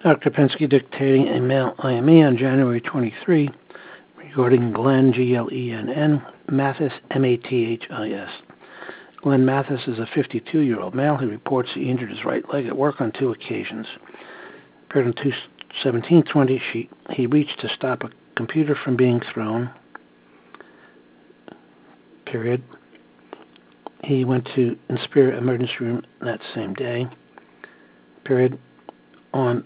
Dr. Pensky dictating a mail IME on January 23 regarding Glenn, Glenn, Mathis, Mathis. Glenn Mathis is a 52-year-old male. He reports he injured his right leg at work on 2 occasions. Appeared on 2/17/20. He reached to stop a computer from being thrown. Period. He went to Inspira emergency room that same day. Period. On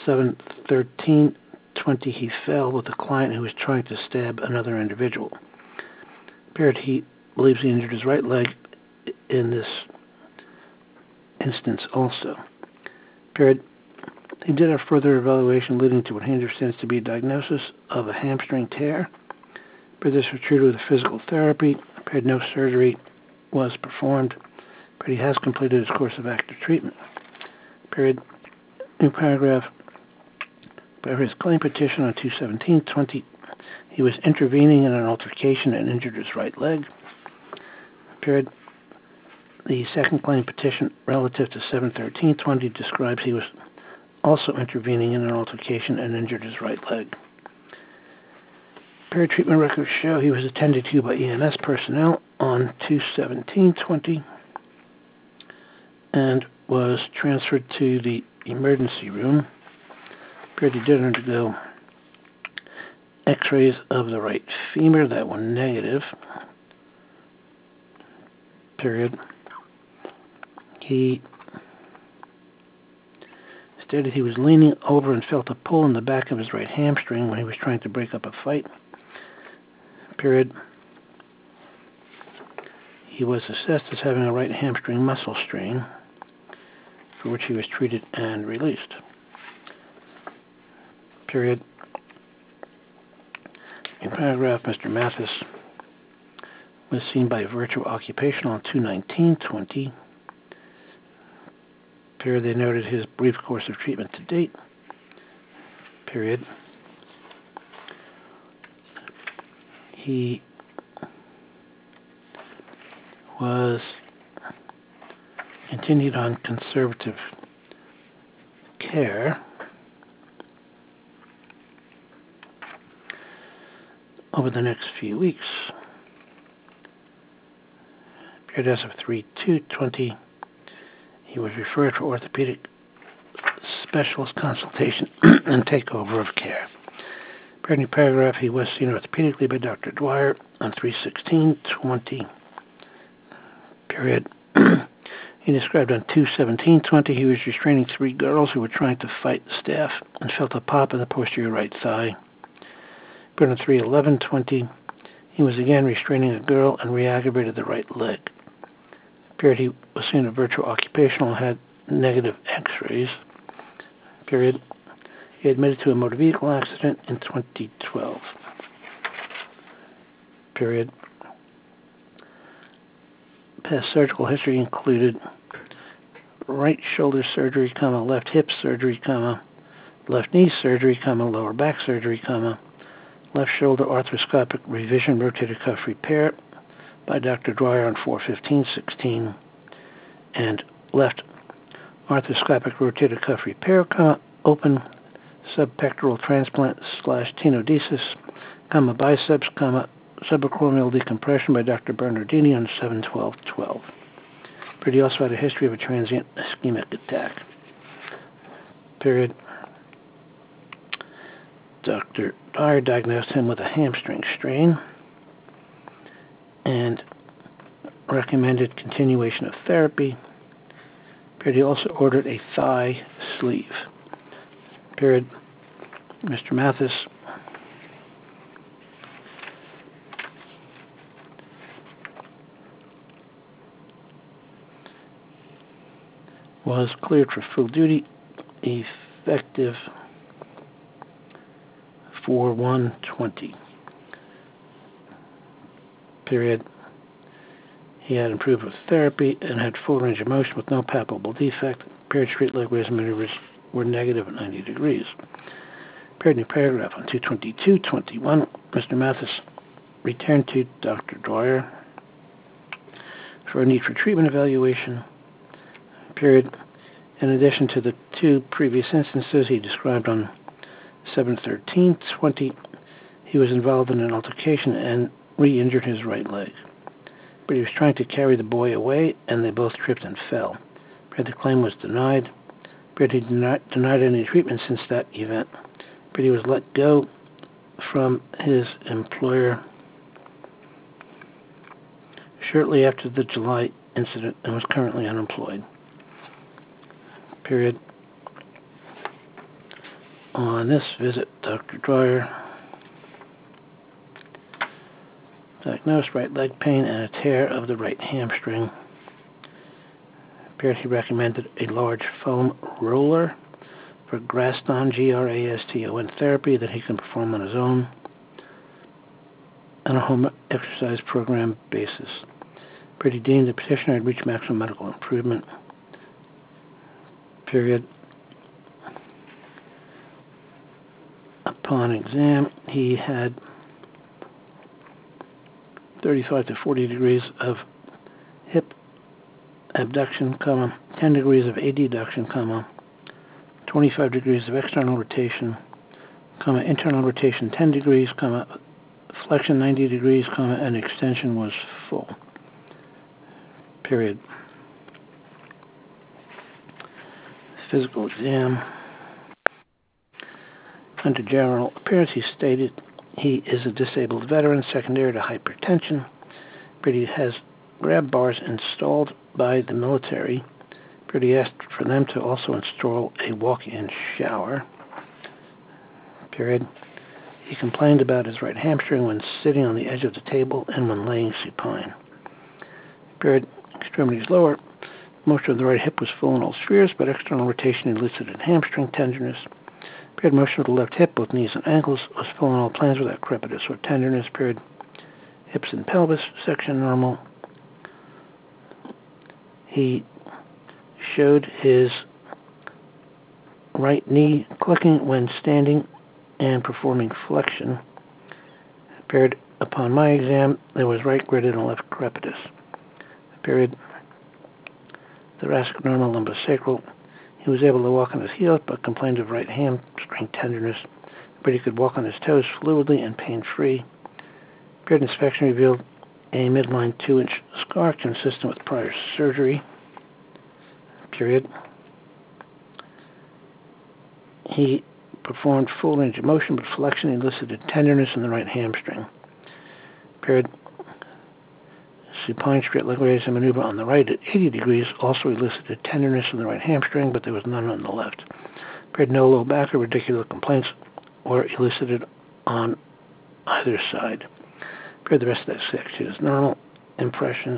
7/13/20, he fell with a client who was trying to stab another individual. Period. He believes he injured his right leg in this instance also. Period. He did a further evaluation leading to what he understands to be a diagnosis of a hamstring tear. Period. This was treated with physical therapy. Period. No surgery was performed. Period. He has completed his course of active treatment. Period. New paragraph. By his claim petition on 2/17/20, he was intervening in an altercation and injured his right leg. Period. The second claim petition relative to 7/13/20 describes he was also intervening in an altercation and injured his right leg. Period. Treatment records show he was attended to by EMS personnel on 2/17/20 and was transferred to the emergency room. Period. He did undergo x-rays of the right femur that were negative. Period. He stated he was leaning over and felt a pull in the back of his right hamstring when he was trying to break up a fight. Period. He was assessed as having a right hamstring muscle strain, for which he was treated and released. Period. In paragraph, Mr. Mathis was seen by Virtual Occupational on 2/19/20. Period. They noted his brief course of treatment to date. Period. He was continued on conservative care over the next few weeks. Period. As of 3/2/20, he was referred for orthopedic specialist consultation and takeover of care. Period. Paragraph, he was seen orthopedically by Dr. Dwyer on 3/16/20. Period. He described on 2/17/20 he was restraining 3 girls who were trying to fight the staff and felt a pop in the posterior right thigh. Period. On 3/11/20, he was again restraining a girl and re-aggravated the right leg. Period. He was seen at Virtual Occupational and had negative x-rays. Period. He admitted to a motor vehicle accident in 2012. Period. Past surgical history included right shoulder surgery, left hip surgery, left knee surgery, lower back surgery, left shoulder arthroscopic revision rotator cuff repair by Dr. Dwyer on 4/15/16, and left arthroscopic rotator cuff repair, open subpectoral transplant / tenodesis, biceps, subacromial decompression by Dr. Bernardini on 7/12/12. But he also had a history of a transient ischemic attack. Period. Dr. Dyer diagnosed him with a hamstring strain and recommended continuation of therapy. Period. He also ordered a thigh sleeve. Period. Mr. Mathis was cleared for full duty, effective 4/1/20. Period. He had improved with therapy and had full range of motion with no palpable defect. Period. Straight leg raise maneuvers were negative at 90 degrees. Period. New paragraph on 2/22/21. Mr. Mathis returned to Dr. Dwyer for a need for treatment evaluation. Period. In addition to the two previous instances he described on 7/13/20, he was involved in an altercation and re-injured his right leg. But he was trying to carry the boy away, and they both tripped and fell. But the claim was denied. But he denied any treatment since that event. But he was let go from his employer shortly after the July incident and was currently unemployed. Period. On this visit, Dr. Dwyer diagnosed right leg pain and a tear of the right hamstring. Period. He recommended a large foam roller for Graston, Graston therapy that he can perform on his own on a home exercise program basis. Period. He deemed the petitioner had reached maximum medical improvement. Period. Upon exam, he had 35 to 40 degrees of hip abduction, 10 degrees of adduction, 25 degrees of external rotation, internal rotation 10 degrees, flexion 90 degrees, and extension was full. Period. Physical exam. Under general appearance, he stated he is a disabled veteran secondary to hypertension, but he has grab bars installed by the military, but he asked for them to also install a walk-in shower. Period. He complained about his right hamstring when sitting on the edge of the table and when laying supine. Period. Extremities lower. Motion of the right hip was full in all spheres, but external rotation elicited hamstring tenderness. Period. Motion of the left hip, both knees and ankles, was full in all planes without crepitus or tenderness. Period. Hips and pelvis section normal. He showed his right knee clicking when standing and performing flexion. Period. Upon my exam, there was right graded and left crepitus. Period. Thoracic normal, lumbosacral. He was able to walk on his heels, but complained of right hamstring tenderness. But he could walk on his toes fluidly and pain-free. Period. Inspection revealed a midline 2-inch scar consistent with prior surgery. Period. He performed full range of motion, but flexion elicited tenderness in the right hamstring. Period. Supine straight leg raise and maneuver on the right at 80 degrees also elicited tenderness in the right hamstring, but there was none on the left. Period. No low back or radicular complaints were elicited on either side. Period. The rest of that section is normal. Impressions.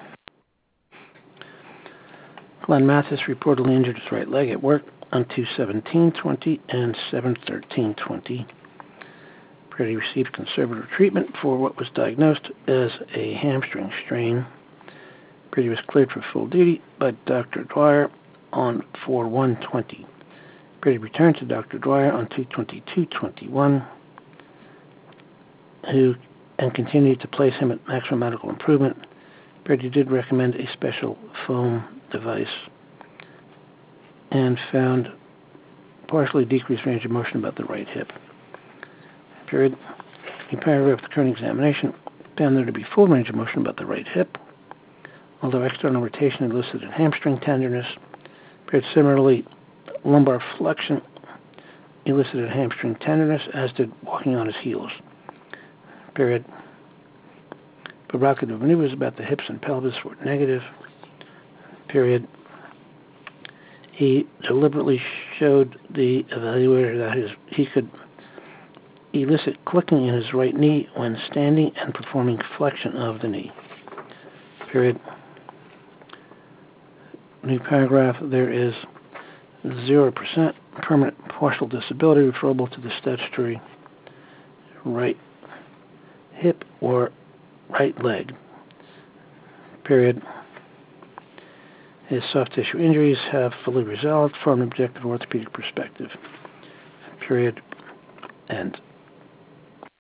Glenn Mathis reportedly injured his right leg at work on 2/17/20 and 7/13/20. He received conservative treatment for what was diagnosed as a hamstring strain. He was cleared for full duty by Dr. Dwyer on 4/1/20. He returned to Dr. Dwyer on 2/22/21, and continued to place him at maximum medical improvement. He did recommend a special foam device and found partially decreased range of motion about the right hip. Period. In paragraph, the current examination found there to be full range of motion about the right hip, although external rotation elicited hamstring tenderness. Period. Similarly, lumbar flexion elicited hamstring tenderness, as did walking on his heels. Period. Provocative maneuvers about the hips and pelvis were negative. Period. He deliberately showed the evaluator that he could elicit clicking in his right knee when standing and performing flexion of the knee. Period. New paragraph, there is 0% permanent partial disability referable to the statutory right hip or right leg. Period. His soft tissue injuries have fully resolved from an objective orthopedic perspective. Period. End.